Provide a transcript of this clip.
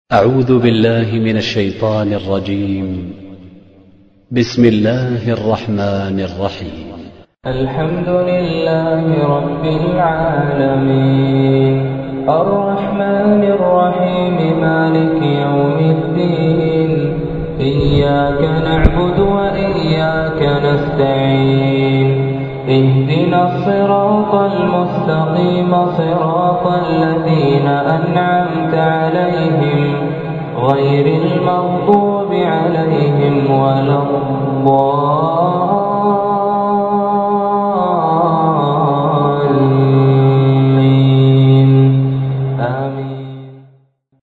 أعوذ بالله من الشيطان الرجيم. بسم الله الرحمن الرحيم. الحمد لله رب العالمين الرحمن الرحيم مالك يوم الدين إياك نعبد وإياك نستعين اهدنا الصراط المستقيم صراط الذين أنعمت عليهم غير المغضوب عليهم ولا الضالين.